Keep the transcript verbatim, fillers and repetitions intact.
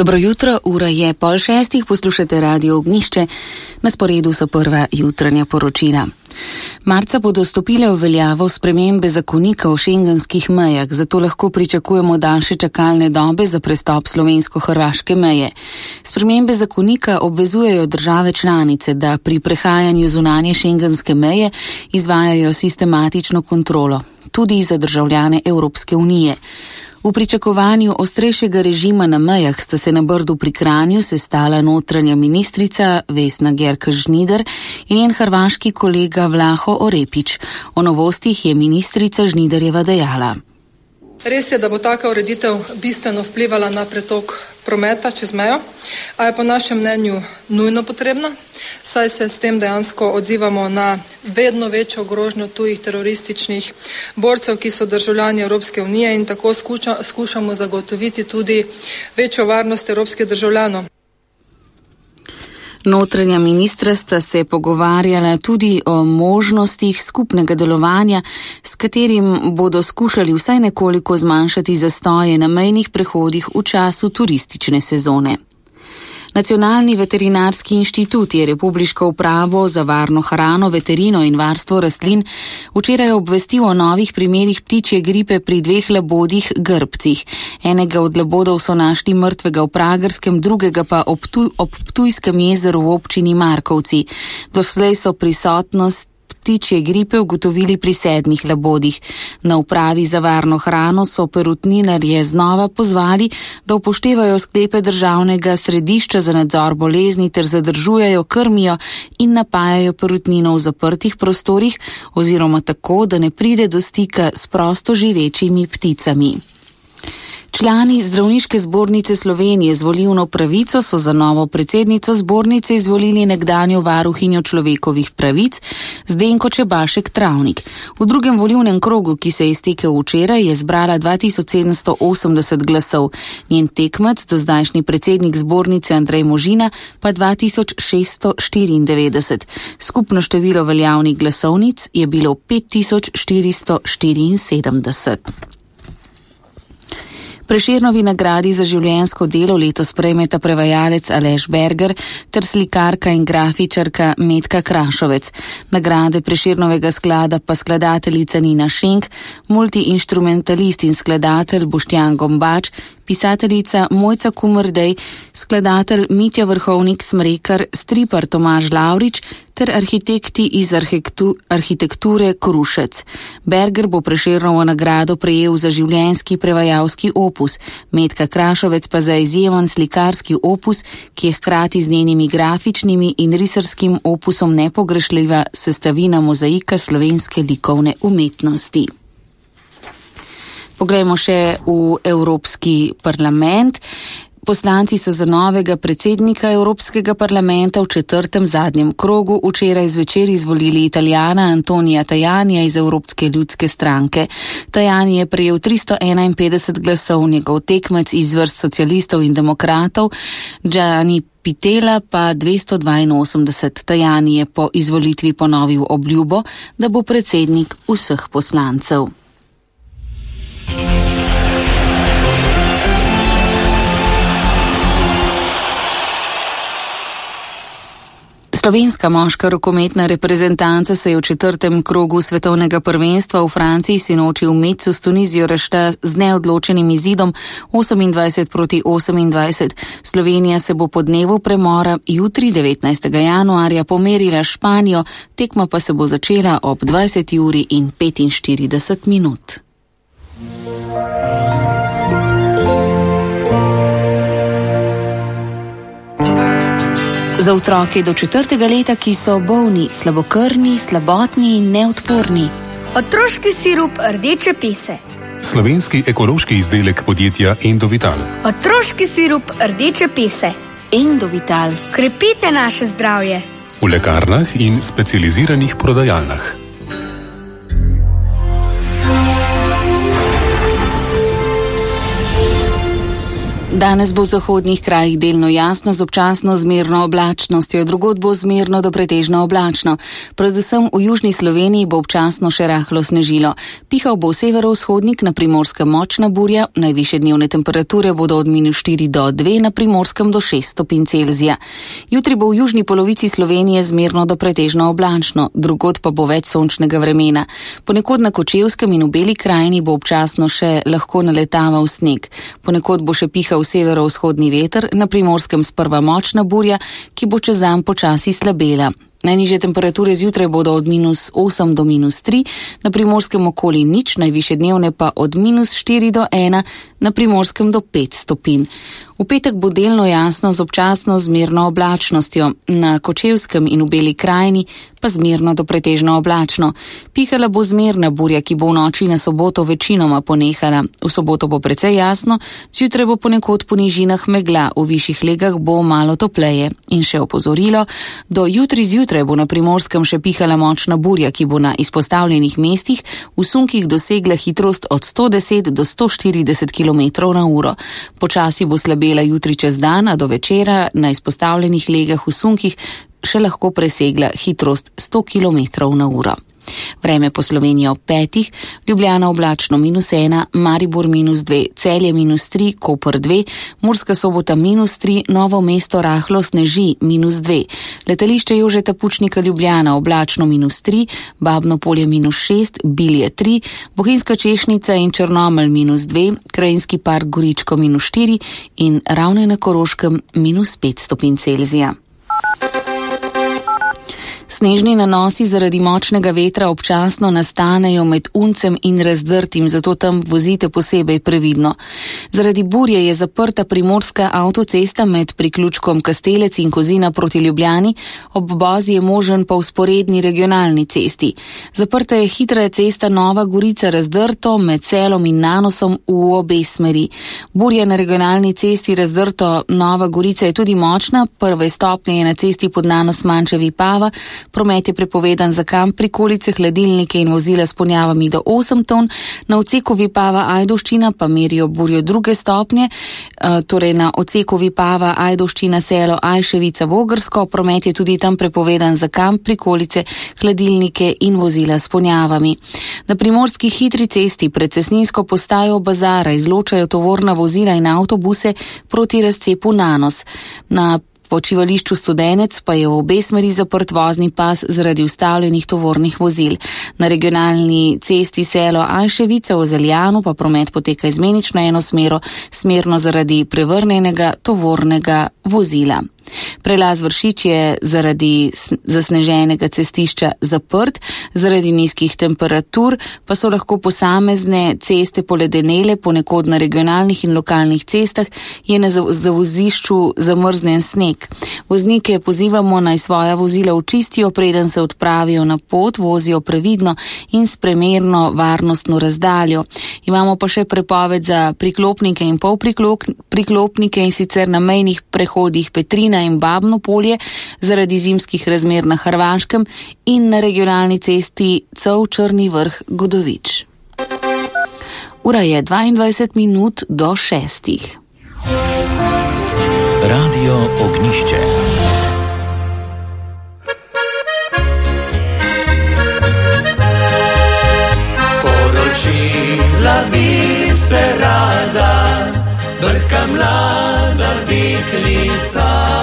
Dobro jutro, ura je pol šestih, poslušate Radio Ognjišče, na sporedu so prva jutranja poročila. Marca bodo stopile v veljavo spremembe zakonika o šengenskih mejah, zato lahko pričakujemo daljše čakalne dobe za prestop slovensko-hrvaške meje. Spremembe zakonika obvezujejo države članice, da pri prehajanju zunanje šengenske meje izvajajo sistematično kontrolo, tudi za državljane Evropske unije. V pričakovanju ostrejšega režima na mejah sta se na Brdu pri Kranju sestala notranja ministrica Vesna Györkös-Žnider in njen hrvaški kolega Vlaho Orepić. O novostih je ministrica Žniderjeva dejala. Res je, da bo taka ureditev bistveno vplivala na pretok prometa čez mejo, a je po našem mnenju nujno potrebna, saj se s tem dejansko odzivamo na vedno večjo grožnjo tujih terorističnih borcev, ki so državljani Evropske unije, in tako skuša, skušamo zagotoviti tudi večjo varnost evropskih državljanov. Notranja ministra sta se pogovarjala tudi o možnostih skupnega delovanja, s katerim bodo skušali vsaj nekoliko zmanjšati zastoje na mejnih prehodih v času turistične sezone. Nacionalni veterinarski inštitut je Republiško upravo za varno hrano, veterino in varstvo rastlin včeraj obvestil o novih primerih ptičje gripe pri dveh labodih grbcih. Enega od labodov so našli mrtvega v Pragerskem, drugega pa ob, tuj, ob Ptujskem jezeru v občini Markovci. Doslej so prisotnost ptičje gripe ugotovili pri sedmih labodih. Na upravi za varno hrano so perutninarje znova pozvali, da upoštevajo sklepe državnega središča za nadzor bolezni ter zadržujejo, krmijo in napajajo perutnino v zaprtih prostorih oziroma tako, da ne pride do stika s prosto živečimi pticami. Člani Zdravniške zbornice Slovenije z volilno pravico so za novo predsednico zbornice izvolili nekdanjo varuhinjo človekovih pravic Zdenko Čebašek Travnik. V drugem volilnem krogu, ki se je iztekel včeraj, je zbrala dva tisoč sedemsto osemdeset glasov. Njen tekmec, dozdajšnji predsednik zbornice Andrej Možina, pa dva tisoč šeststo štiriindevetdeset. Skupno število veljavnih glasovnic je bilo pet tisoč štiristo štiriinsedemdeset. Prešernovi nagradi za življenjsko delo letos prejmeta prevajalec Aleš Berger ter slikarka in grafičarka Metka Krašovec. Nagrade Prešernovega sklada pa skladateljica Nina Šenk, multiinštrumentalist in skladatelj Boštjan Gombač, pisateljica Mojca Kumrdej, skladatelj Mitja Vrhovnik Smrekar, stripar Tomaž Lavrič ter arhitekti iz arhitekture Krušec. Berger bo Prešernovo nagrado prejel za življenjski prevajalski opus, Metka Krašovec pa za izjemen slikarski opus, ki je hkrati z njenimi grafičnimi in risarskim opusom nepogrešljiva sestavina mozaika slovenske likovne umetnosti. Poglejmo še v Evropski parlament. Poslanci so za novega predsednika Evropskega parlamenta v četrtem zadnjem krogu včeraj zvečer izvolili Italijana Antonija Tajanija iz Evropske ljudske stranke. Tajani je prejel tristo enainpetdeset glasov, njegov tekmec iz vrst socialistov in demokratov Gianni Pitela pa dvesto dvainosemdeset. Tajani je po izvolitvi ponovil obljubo, da bo predsednik vseh poslancev. Slovenska moška rokometna reprezentanca se je v četrtem krogu svetovnega prvenstva v Franciji sinoči v Metzu s Tunizijo razšla z neodločenim izidom osemindvajset proti osemindvajset. Slovenija se bo po dnevu premora jutri devetnajstega januarja pomerila s Španijo, tekma pa se bo začela ob dvajseti uri in petinštirideset minut. Za otroke do četrtega leta, ki so bolni, slabokrvni, slabotni in neodporni. Otroški sirup rdeče pese. Slovenski ekološki izdelek podjetja Endovital. Otroški sirup rdeče pese. Endovital. Krepite naše zdravje. V lekarnah in specializiranih prodajalnah. Danes bo v zahodnih krajih delno jasno z občasno zmerno oblačnostjo, drugod bo zmerno do pretežno oblačno. Predvsem v južni Sloveniji bo občasno še rahlo snežilo. Pihal bo severovzhodnik, na Primorskem močna burja, najvišje dnevne temperature bodo od minus štiri do dve, na Primorskem do šest stopinj Celzija. Jutri bo v južni polovici Slovenije zmerno do pretežno oblačno, drugod pa bo več sončnega vremena. Ponekod na Kočevskem in v Beli krajini bo občasno še lahko naletaval sneg. Ponekod bo še pihal severovzhodni veter, na Primorskem sprva močna burja, ki bo čez dan počasi slabela. Najnižje temperature zjutraj bodo od minus osem do minus tri, na Primorskem okoli nič, najvišje dnevne pa od minus štiri do ena, na Primorskem do pet stopinj. V petek bo delno jasno z občasno zmerno oblačnostjo, na Kočevskem in v Beli krajini pa zmerno do pretežno oblačno. Pihala bo zmerna burja, ki bo v noči na soboto večinoma ponehala. V soboto bo precej jasno, zjutraj bo ponekod po nižinah megla, v višjih legah bo malo topleje. In še opozorilo, do jutri zjutraj bo na Primorskem še pihala močna burja, ki bo na izpostavljenih mestih v sunkih dosegla hitrost od sto deset do sto štirideset kilometrov na uro. Počasi bo slabela jutri čez dan, a do večera na izpostavljenih legah v sunkih še lahko presegla hitrost sto kilometrov na uro. Vreme po Sloveniji ob petih, Ljubljana oblačno minus ena, Maribor minus dve, Celje minus tri, Koper dve, Murska Sobota minus tri, Novo mesto rahlo sneži minus dve, letališče Jožeta Pučnika Ljubljana oblačno minus tri, Babno Polje minus šest, Bilje tri, Bohinjska Češnica in Črnomelj minus dve, Krajinski park Goričko minus štiri in Ravne na Koroškem minus pet stopinj Celzija. Snežni nanosi zaradi močnega vetra občasno nastanejo med Uncem in Razdrtim, zato tam vozite posebej previdno. Zaradi burje je zaprta primorska avtocesta med priključkom Kastelec in Kozina proti Ljubljani, obvoz je možen po vzporedni regionalni cesti. Zaprta je hitra cesta Nova Gorica Razdrto med Selom in Nanosom v obe smeri. Burja na regionalni cesti Razdrto Nova Gorica je tudi močna, prve stopnje je na cesti pod Nanos Mančevi Pava. Promet je prepovedan za kamp, prikolice, hladilnike in vozila s ponjavami do osem ton. Na odseku Vipava Ajdovščina pa merijo burjo druge stopnje, torej na odseku Vipava Ajdovščina Selo Ajševica Vogrsko. Promet je tudi tam prepovedan za kamp, prikolice, hladilnike in vozila s ponjavami. Na primorski hitri cesti pred cestninsko postajo Bazara izločajo tovorna vozila in avtobuse proti razcepu Nanos. Na počivališču Studenec pa je v obe smeri zaprt vozni pas zaradi ustavljenih tovornih vozil. Na regionalni cesti Selo Ajševica v Zeljanu pa promet poteka izmenično eno smero, smerno zaradi prevrnjenega tovornega vozila. Prelaz Vršič je zaradi zasneženega cestišča zaprt, zaradi nizkih temperatur pa so lahko posamezne ceste poledenele, ponekod na regionalnih in lokalnih cestah je na zavozišču zamrznjen sneg. Voznike pozivamo naj svoja vozila očistijo, preden se odpravijo na pot, vozijo previdno in s primerno varnostno razdaljo. Imamo pa še prepoved za priklopnike in polpriklopnike in sicer na mejnih prehodih Petrina in Babno Polje zaradi zimskih razmer na Hrvaškem in na regionalni cesti Cov Črni Vrh Godovič. Ura je dvaindvajset minut do šestih. Radio Ognišče. Poročila bi se rada, brhka mlada deklica.